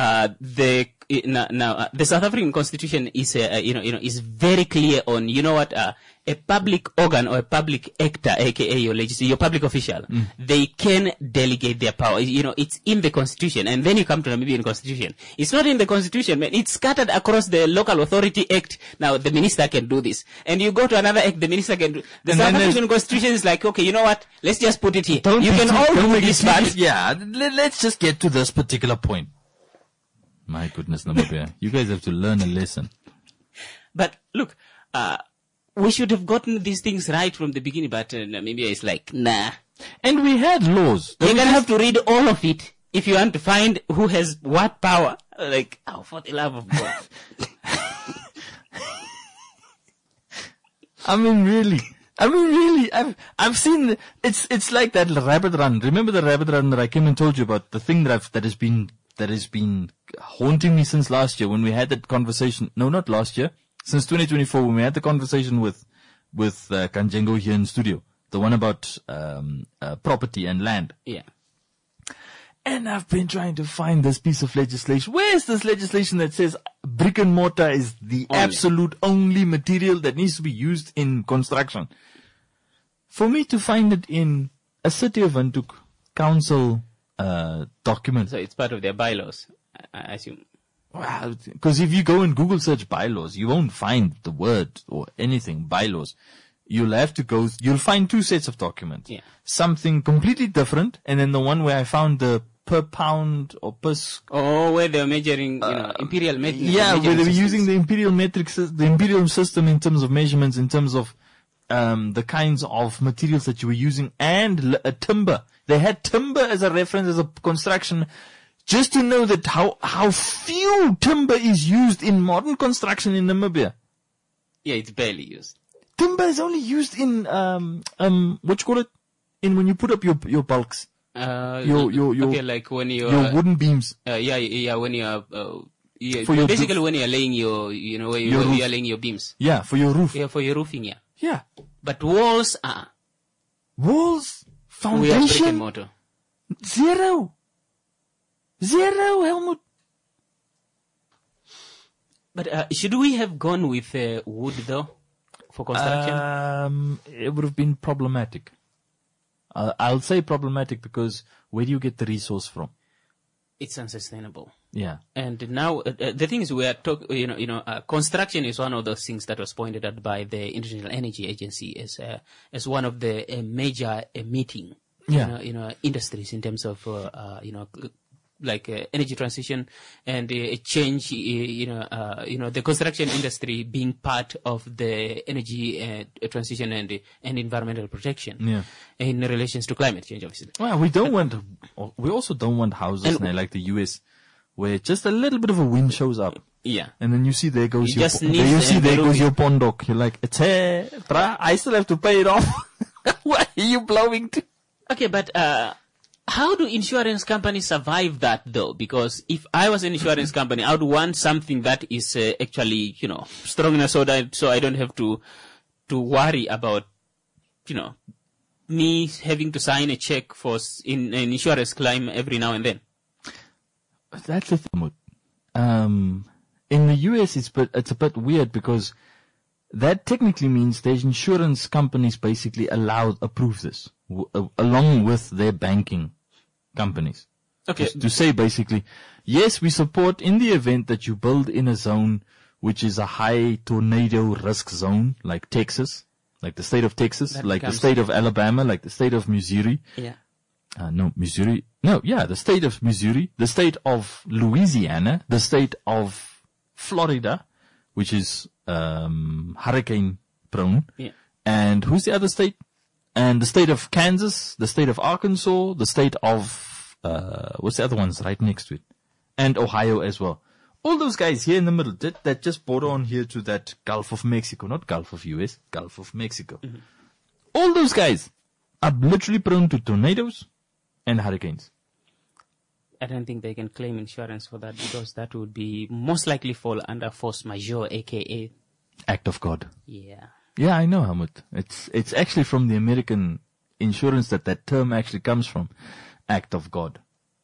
the South African Constitution is, is very clear on, a public organ or a public actor, aka your public official, they can delegate their power. It's in the Constitution, and then you come to the Namibian Constitution. It's not in the Constitution, man. It's scattered across the Local Authority Act. Now, the minister can do this. And you go to another act, the minister can do. The South African Constitution is like, okay, you know what? Let's just put it here. You can all do this part. Yeah, let's just get to this particular point. My goodness, Namibia. You guys have to learn a lesson. But look, we should have gotten these things right from the beginning, but Namibia is like, nah. And we had laws. You're going to have to read all of it if you want to find who has what power. Like, for the love of God. I mean, really, I've seen, it's like that rabbit run. Remember the rabbit run that I came and told you about? The thing that has been haunting me since last year when we had that conversation. No, not last year. Since 2024 when we had the conversation with Kanjengo here in studio. The one about, property and land. Yeah. And I've been trying to find this piece of legislation. Where's this legislation that says brick and mortar is the absolute only material that needs to be used in construction? For me to find it in a City of Windhoek council document. So it's part of their bylaws, I assume. Wow, because if you go and Google search bylaws, you won't find the word or anything bylaws. You'll find two sets of documents. Yeah. Something completely different, and then the one where I found the per pound or per... where they're measuring, imperial metrics. Yeah, where they were using the imperial metrics, the imperial system in terms of measurements, in terms of the kinds of materials that you were using, and timber. They had timber as a reference, as a construction, just to know that how few timber is used in modern construction in Namibia. Yeah, it's barely used. Timber is only used in, what you call it? In when you put up your bulks. Okay, like when you your wooden beams. When you are, basically when you are laying your laying your beams. Yeah, for your roof. Yeah, for your roofing, yeah. Yeah. But walls walls, foundation. We have brick and mortar. Zero, Helmut. But should we have gone with wood though for construction? It would have been problematic. I'll say problematic because where do you get the resource from? It's unsustainable. Yeah. And now the thing is, we are construction is one of those things that was pointed out by the International Energy Agency as one of the major emitting industries in terms of energy transition and a change, the construction industry being part of the energy transition and environmental protection in relations to climate change, obviously. Well, we also don't want houses like the US where just a little bit of a wind shows up. Yeah. And then you see there goes your pondok. You're like, it's here, bruh, I still have to pay it off. Where are you blowing to? Okay, but, how do insurance companies survive that though? Because if I was an insurance company, I would want something that is actually, strong enough so I don't have to worry about, me having to sign a check for in an insurance claim every now and then. That's the thing. In the US, it's a bit weird because that technically means the insurance companies basically approve this along with their banking companies. Okay. To say basically, yes, we support in the event that you build in a zone which is a high tornado risk zone, like Texas, like the state of Texas, like the state of Alabama, like the state of Missouri. Yeah. Missouri. No, yeah, the state of Missouri, the state of Louisiana, the state of Florida, which is hurricane prone. Yeah. And who's the other state? And the state of Kansas, the state of Arkansas, the state of, what's the other ones right next to it? And Ohio as well. All those guys here in the middle that just border on here to that Gulf of Mexico, not Gulf of US, Gulf of Mexico. Mm-hmm. All those guys are literally prone to tornadoes and hurricanes. I don't think they can claim insurance for that because that would be most likely fall under force majeure, aka act of God. Yeah. Yeah, I know, Hamut. It's actually from the American insurance that term actually comes from. Act of God.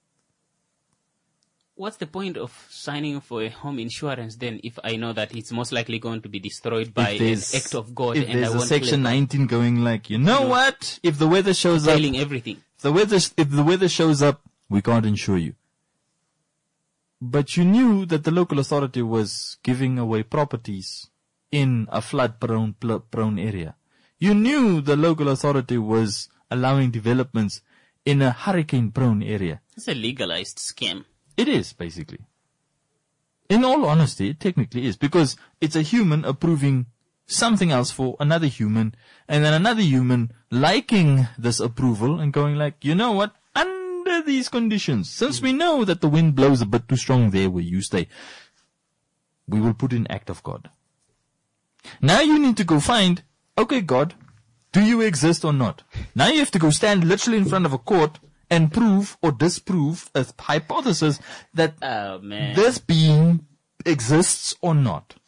What's the point of signing for a home insurance then if I know that it's most likely going to be destroyed by an act of God? If there's a Section 19 going like, you know what? If the weather shows up, everything. If the weather shows up, we can't insure you. But you knew that the local authority was giving away properties in a flood-prone area. You knew the local authority was allowing developments in a hurricane-prone area. It's a legalized scam. It is, basically. In all honesty, it technically is, because it's a human approving something else for another human, and then another human liking this approval and going like, you know what, under these conditions, since we know that the wind blows a bit too strong there where you stay, we will put in act of God. Now you need to go find, okay, God, do you exist or not? Now you have to go stand literally in front of a court and prove or disprove a hypothesis that this being exists or not.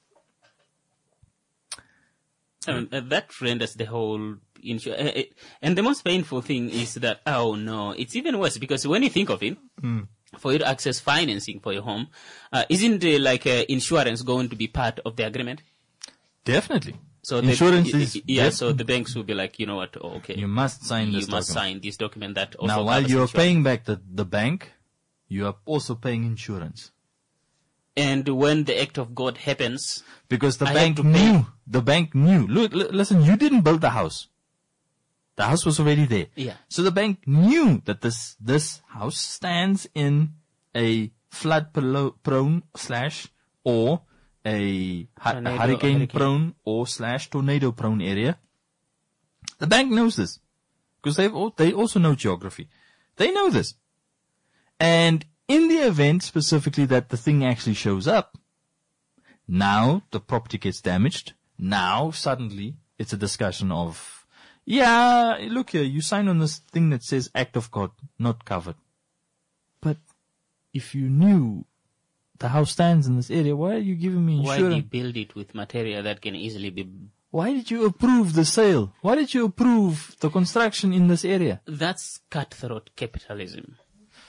That renders the whole and the most painful thing is that, oh no, it's even worse because when you think of it, for you to access financing for your home, isn't insurance going to be part of the agreement? Definitely. So insurance is so the banks will be like, you know what, okay, you must sign this document. You must sign this document that also now while you are paying back the bank, you are also paying insurance. And when the act of God happens, because the bank knew. Look, listen, you didn't build the house. The house was already there. Yeah. So the bank knew that this house stands in a flood prone / or a hurricane prone or / tornado prone area. The bank knows this because they also know geography. They know this. And in the event specifically that the thing actually shows up, now the property gets damaged. Now suddenly it's a discussion of, yeah, look here, you sign on this thing that says act of God, not covered. But if you knew the house stands in this area, why are you giving me insurance? Why did you build it with material that can easily be... Why did you approve the sale? Why did you approve the construction in this area? That's cutthroat capitalism.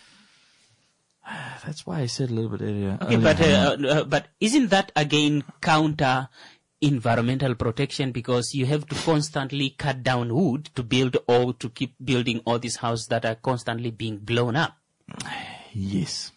That's why I said a little bit earlier. Okay, but isn't that again counter environmental protection because you have to constantly cut down wood to build or to keep building all these houses that are constantly being blown up? Yes.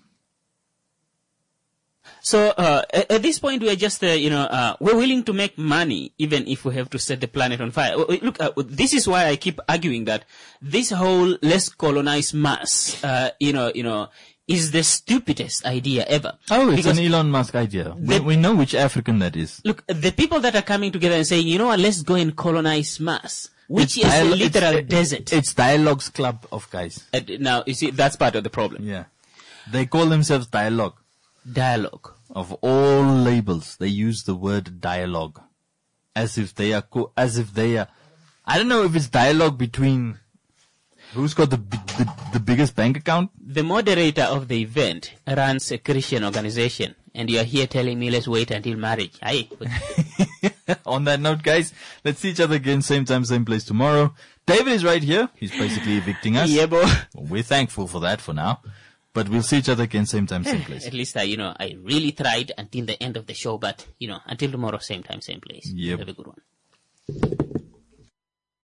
So at this point, we are just, we're willing to make money even if we have to set the planet on fire. Look, this is why I keep arguing that this whole let's colonize Mars, is the stupidest idea ever. Oh, it's an Elon Musk idea. We know which African that is. Look, the people that are coming together and saying, you know what, let's go and colonize Mars, which is a literal desert. It's Dialogue's club of guys. Now, you see, that's part of the problem. Yeah. They call themselves Dialogue. Dialogue. Of all labels, they use the word dialogue. As if they are, I don't know if it's dialogue between who's got the biggest bank account. The moderator of the event runs a Christian organization, and you are here telling me let's wait until marriage. Aye. On that note, guys, let's see each other again, same time, same place tomorrow. David is right here. He's basically evicting us. Yeah, boy. Well, we're thankful for that for now. But we'll see each other again, same time, same place. At least, I really tried until the end of the show, but, until tomorrow, same time, same place. Yep. Have a good one.